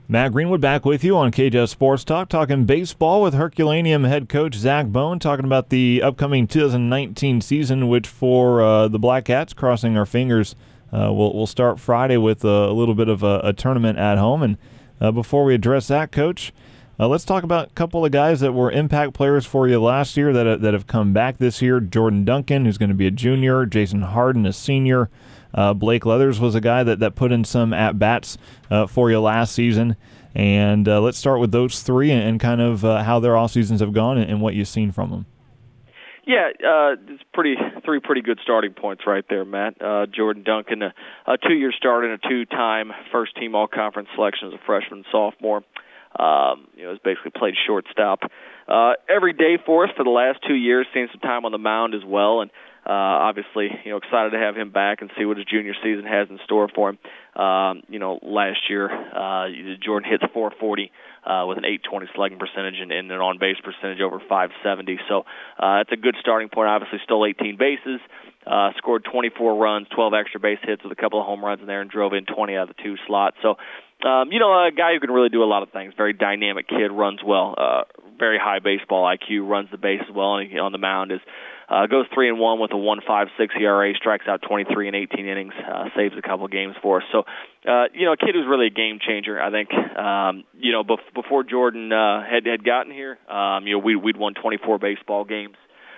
Matt Greenwood back with you on KJS Sports Talk, talking baseball with Herculaneum head coach Zach Bone, talking about the upcoming 2019 season, which for the Black Cats, crossing our fingers, we'll start Friday with a little bit of a tournament at home. And before we address that, Coach, let's talk about a couple of guys that were impact players for you last year that have come back this year. Jordan Duncan, who's going to be a junior, Jason Harden, a senior. Blake Leathers was a guy that put in some at-bats for you last season. And let's start with those three and kind of how their off seasons have gone and what you've seen from them. Yeah, it's three pretty good starting points right there, Matt. Jordan Duncan, a 2-year starter and a 2-time first-team all-conference selection as a freshman and sophomore. Has basically played shortstop every day for us for the last 2 years, seen some time on the mound as well, and obviously, excited to have him back and see what his junior season has in store for him. Last year, Jordan hits .440 with an .820 slugging percentage and an on-base percentage over .570. So that's a good starting point. Obviously, stole 18 bases, scored 24 runs, 12 extra base hits with a couple of home runs in there, and drove in 20 out of the 2 slots. So, a guy who can really do a lot of things. Very dynamic kid, runs well, very high baseball IQ, runs the bases well, and on the mound goes 3-1 with a 1.56 ERA, strikes out 23 in 18 innings, saves a couple games for us. So, a kid who's really a game changer. I think, before Jordan had gotten here, we'd won 24 baseball games.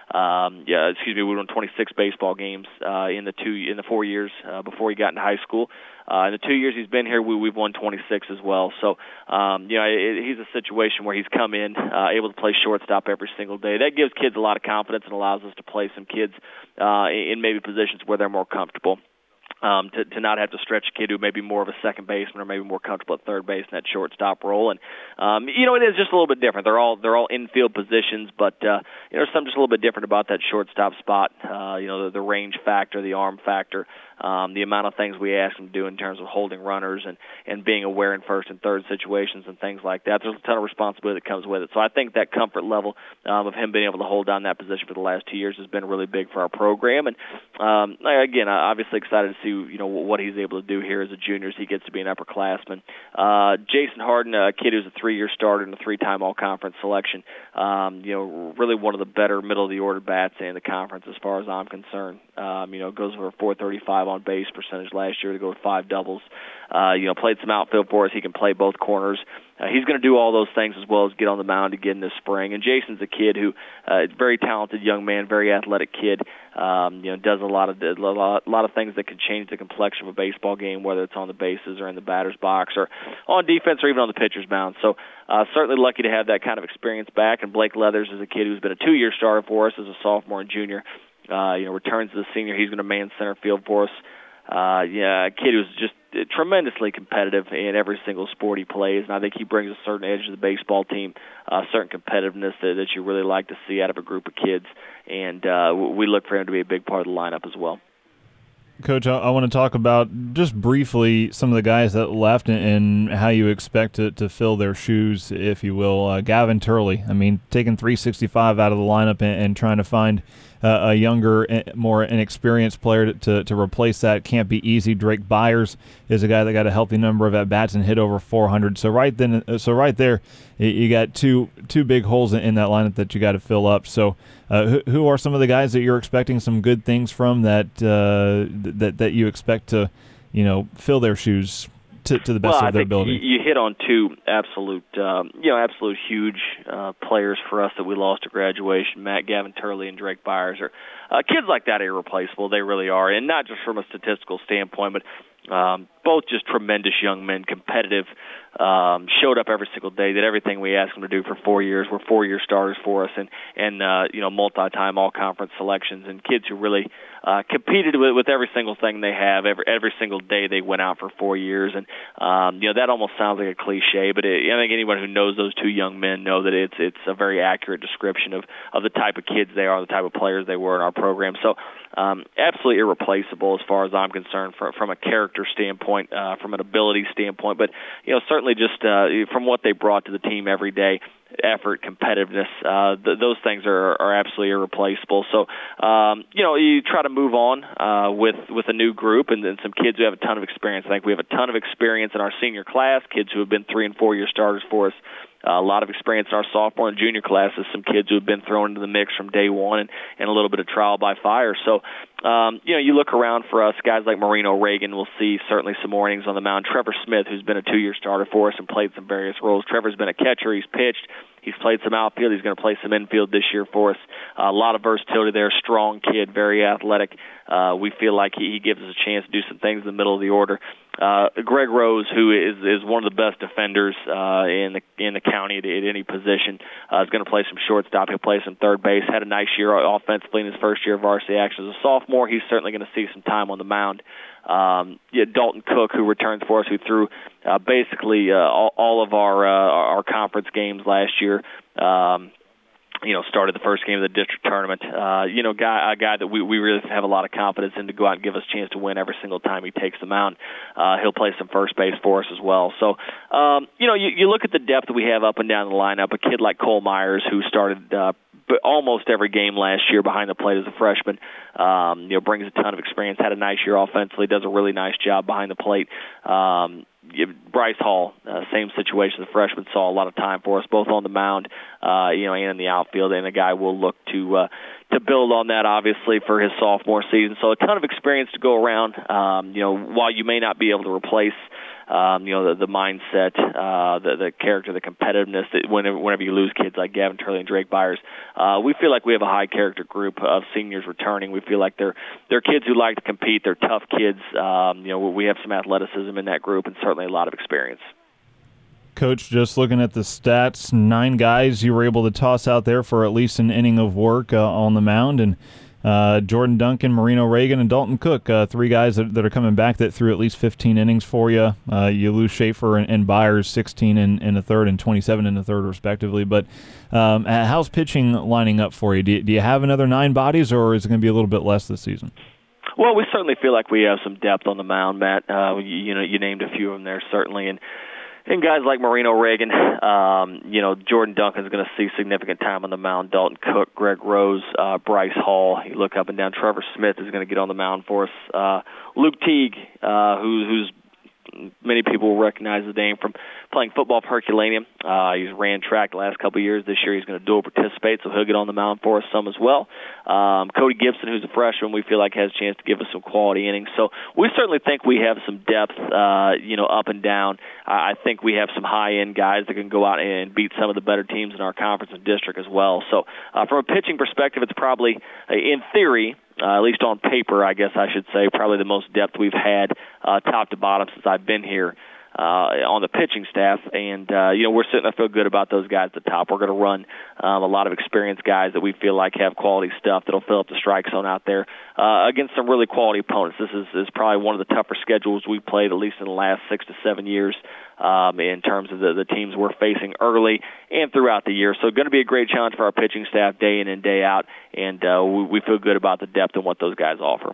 We won 26 baseball games in the 4 years before he got into high school. In the 2 years he's been here, we've won 26 as well. So, he's a situation where he's come in able to play shortstop every single day. That gives kids a lot of confidence and allows us to play some kids in maybe positions where they're more comfortable. To not have to stretch a kid who may be more of a second baseman or maybe more comfortable at third base in that shortstop role. And, it is just a little bit different. They're all infield positions, but, there's something just a little bit different about that shortstop spot. The range factor, the arm factor, the amount of things we ask him to do in terms of holding runners and being aware in first and third situations and things like that. There's a ton of responsibility that comes with it. So I think that comfort level of him being able to hold down that position for the last 2 years has been really big for our program. And, again, obviously excited to see what he's able to do here as a junior as he gets to be an upperclassman. Jason Harden, a kid who's a 3-year starter and a 3-time all-conference selection, really one of the better middle-of-the-order bats in the conference as far as I'm concerned. Goes for a .435 on-base percentage last year to go with 5 doubles. Played some outfield for us. He can play both corners. He's going to do all those things as well as get on the mound again this spring. And Jason's a kid who is a very talented young man, very athletic kid. Does a lot of things that can change the complexion of a baseball game, whether it's on the bases or in the batter's box or on defense or even on the pitcher's mound. So certainly lucky to have that kind of experience back. And Blake Leathers is a kid who's been a 2-year starter for us as a sophomore and junior. Returns as a senior. He's going to man center field for us. A kid who's just tremendously competitive in every single sport he plays, and I think he brings a certain edge to the baseball team, a certain competitiveness that you really like to see out of a group of kids, and we look for him to be a big part of the lineup as well. Coach, I want to talk about just briefly some of the guys that left and how you expect to fill their shoes, if you will. Gavin Turley, taking 365 out of the lineup and trying to find a younger, more inexperienced player to replace that can't be easy. Drake Byers is a guy that got a healthy number of at-bats and hit over 400. So right there, you got two big holes in that lineup that you got to fill up. So who are some of the guys that you're expecting some good things from that you expect to, fill their shoes to the best of their ability? You hit on two absolute huge players for us that we lost at graduation. Gavin Turley and Drake Byers are kids like that are irreplaceable. They really are, and not just from a statistical standpoint, but both just tremendous young men, competitive, showed up every single day, did everything we asked them to do for 4 years. Were 4-year starters for us, and multi-time all-conference selections, and kids who really competed with every single thing they have. Every single day they went out for 4 years, and that almost sounds like a cliche, but I think anyone who knows those two young men know that it's a very accurate description of the type of kids they are, the type of players they were in our program. So absolutely irreplaceable as far as I'm concerned from a character standpoint, from an ability standpoint, but certainly just from what they brought to the team every day. Effort, competitiveness, those things are absolutely irreplaceable. So, you try to move on with a new group and then some kids who have a ton of experience. I think we have a ton of experience in our senior class, kids who have been 3- and 4-year starters for us. A lot of experience in our sophomore and junior classes, some kids who have been thrown into the mix from day one and a little bit of trial by fire. So, you look around for us, guys like Marino Reagan will see certainly some more innings on the mound. Trevor Smith, who's been a 2-year starter for us and played some various roles. Trevor's been a catcher. He's pitched. He's played some outfield. He's going to play some infield this year for us. A lot of versatility there. Strong kid, very athletic. We feel like he gives us a chance to do some things in the middle of the order. Greg Rose, who is one of the best defenders in the county at any position, is going to play some shortstop. He'll play some third base. Had a nice year offensively in his first year of varsity action as a sophomore. He's certainly going to see some time on the mound. Dalton Cook, who returns for us, who threw basically all of our conference games last year. Started the first game of the district tournament. A guy that we really have a lot of confidence in to go out and give us a chance to win every single time he takes the mound. He'll play some first base for us as well. So, you look at the depth that we have up and down the lineup. A kid like Cole Myers, who started almost every game last year behind the plate as a freshman, brings a ton of experience, had a nice year offensively, does a really nice job behind the plate. Bryce Hall, same situation. The freshman saw a lot of time for us, both on the mound, and in the outfield. And a guy will look to build on that, obviously, for his sophomore season. So a ton of experience to go around. While you may not be able to replace, the mindset, the character, the competitiveness, that whenever you lose kids like Gavin Turley and Drake Byers, we feel like we have a high character group of seniors returning. We feel like they're kids who like to compete. They're tough kids. We have some athleticism in that group and certainly a lot of experience. Coach, just looking at the stats, 9 guys you were able to toss out there for at least an inning of work on the mound, and Jordan Duncan, Marino Reagan, and Dalton Cook, 3 guys that are coming back that threw at least 15 innings for you. You lose Schaefer and Byers, 16 in the third and 27 in the third, respectively. But how's pitching lining up for you? Do you have another 9 bodies, or is it going to be a little bit less this season? Well, we certainly feel like we have some depth on the mound, Matt. You named a few of them there, certainly, and guys like Marino Reagan, Jordan Duncan's going to see significant time on the mound. Dalton Cook, Greg Rose, Bryce Hall. You look up and down. Trevor Smith is going to get on the mound for us. Luke Teague, who's many people will recognize the name from playing football for Herculaneum. He's ran track the last couple of years. This year he's going to dual participate, so he'll get on the mound for us some as well. Cody Gibson, who's a freshman, we feel like has a chance to give us some quality innings. So we certainly think we have some depth, up and down. I think we have some high-end guys that can go out and beat some of the better teams in our conference and district as well. So from a pitching perspective, it's probably, in theory, at least on paper, I guess I should say, probably the most depth we've had top to bottom since I've been here on the pitching staff. And, we're sitting to feel good about those guys at the top. We're going to run a lot of experienced guys that we feel like have quality stuff that'll fill up the strike zone out there against some really quality opponents. This is probably one of the tougher schedules we've played, at least in the last 6 to 7 years, in terms of the teams we're facing early and throughout the year. So going to be a great challenge for our pitching staff day in and day out, and we feel good about the depth and what those guys offer.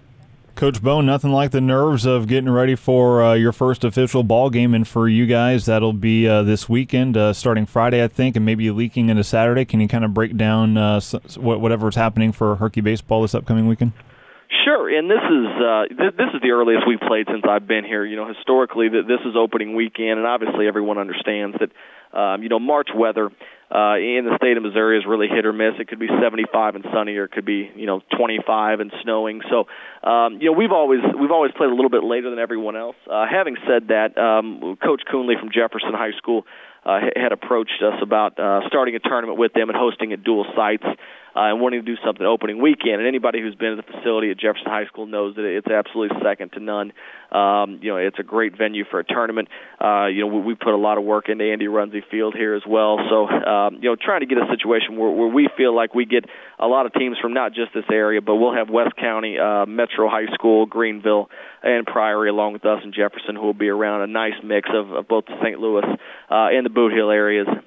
Coach Bone, nothing like the nerves of getting ready for your first official ball game, and for you guys, that'll be this weekend, starting Friday, I think, and maybe leaking into Saturday. Can you kind of break down whatever's happening for Herky baseball this upcoming weekend? Sure, and this is the earliest we've played since I've been here. Historically, this is opening weekend, and obviously everyone understands that, March weather in the state of Missouri is really hit or miss. It could be 75 and sunny, or it could be 25 and snowing. So we've always played a little bit later than everyone else. Having said that, Coach Coonley from Jefferson High School had approached us about starting a tournament with them and hosting at dual sites and wanting to do something opening weekend. And anybody who's been at the facility at Jefferson High School knows that it's absolutely second to none. It's a great venue for a tournament. We put a lot of work into Andy Runze Field here as well. So, trying to get a situation where we feel like we get a lot of teams from not just this area, but we'll have West County, Metro High School, Greenville, and Priory along with us in Jefferson, who will be around, a nice mix of both the St. Louis and the Boot Hill areas.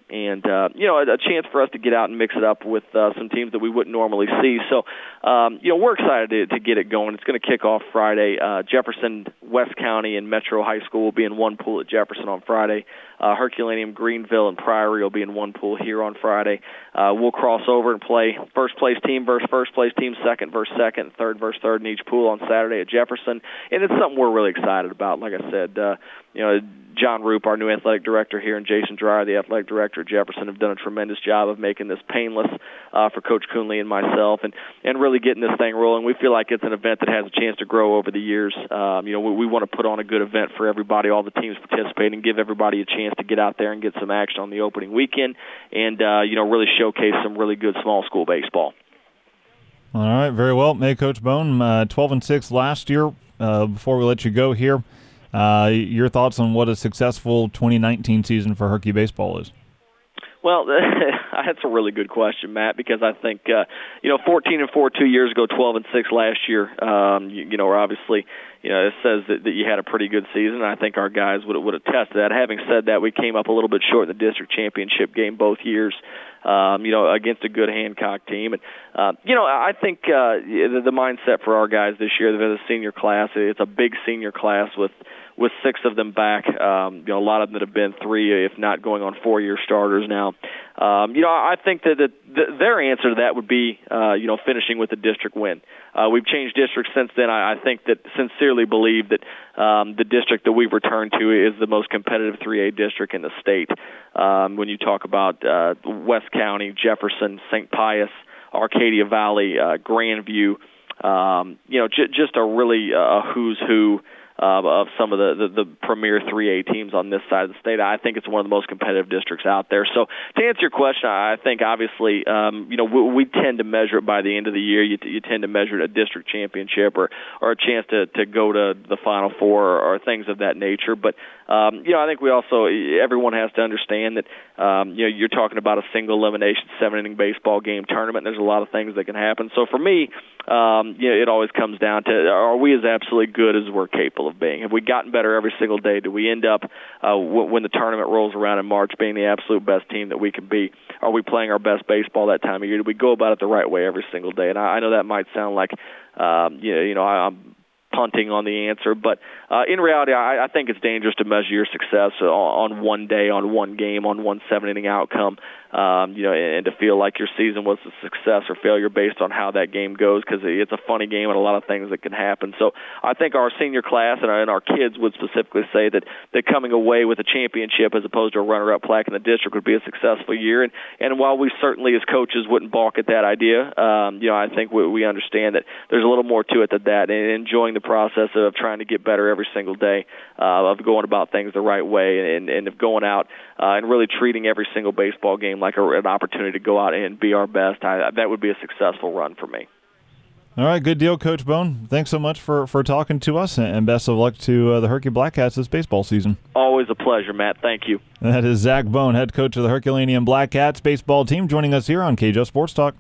and a chance for us to get out and mix it up with some teams that we wouldn't normally see. So, we're excited to get it going. It's going to kick off Friday. Jefferson, West County, and Metro High School will be in one pool at Jefferson on Friday. Herculaneum, Greenville, and Priory will be in one pool here on Friday. We'll cross over and play first-place team versus first-place team, second versus second, third versus third in each pool on Saturday at Jefferson. And it's something we're really excited about. Like I said, John Roop, our new athletic director here, and Jason Dreyer, the athletic director at Jefferson, have done a tremendous job of making this painless for Coach Coonley and myself, and really getting this thing rolling. We feel like it's an event that has a chance to grow over the years. We want to put on a good event for everybody, all the teams participating, give everybody a chance to get out there and get some action on the opening weekend, and really showcase some really good small school baseball. All right, very well. Hey, Coach Bone, 12-6 last year. Before we let you go here, your thoughts on what a successful 2019 season for Herky baseball is? Well, that's a really good question, Matt, because I think 14-4 2 years ago, 12-6 last year. Obviously, it says that you had a pretty good season. And I think our guys would attest to that. Having said that, we came up a little bit short in the district championship game both years. Against a good Hancock team. And, I think the mindset for our guys this year, they're the senior class. It's a big senior class with 6 of them back. A lot of them that have been 3, if not going on 4-year starters now. I think that their answer to that would be, finishing with a district win. We've changed districts since then. I think that sincerely believe that the district that we've returned to is the most competitive 3A district in the state. When you talk about West County, Jefferson, St. Pius, Arcadia Valley, Grandview, just a really who's who of some of the premier 3A teams on this side of the state. I think it's one of the most competitive districts out there. So to answer your question, I think obviously, we tend to measure it by the end of the year. You tend to measure it a district championship or a chance to go to the Final Four or things of that nature. But, I think we also, everyone has to understand that, you're talking about a single elimination 7-inning baseball game tournament. There's a lot of things that can happen. So for me, it always comes down to, are we as absolutely good as we're capable of being? Have we gotten better every single day? Do we end up, when the tournament rolls around in March, being the absolute best team that we can be? Are we playing our best baseball that time of year? Do we go about it the right way every single day? And I know that might sound like, I'm punting on the answer, but in reality, I think it's dangerous to measure your success on one day, on one game, on one 7-inning outcome, and to feel like your season was a success or failure based on how that game goes, because it's a funny game and a lot of things that can happen. So I think our senior class and our kids would specifically say that coming away with a championship as opposed to a runner-up plaque in the district would be a successful year. And while we certainly as coaches wouldn't balk at that idea, I think we understand that there's a little more to it than that, and enjoying the process of trying to get better every single day, of going about things the right way, and of going out and really treating every single baseball game like an opportunity to go out and be our best. That would be a successful run for me. All right, good deal, Coach Bone. Thanks so much for talking to us, and best of luck to the Herky Black Cats this baseball season. Always a pleasure, Matt. Thank you. That is Zach Bone, head coach of the Herculaneum Black Cats baseball team, joining us here on KJO Sports Talk.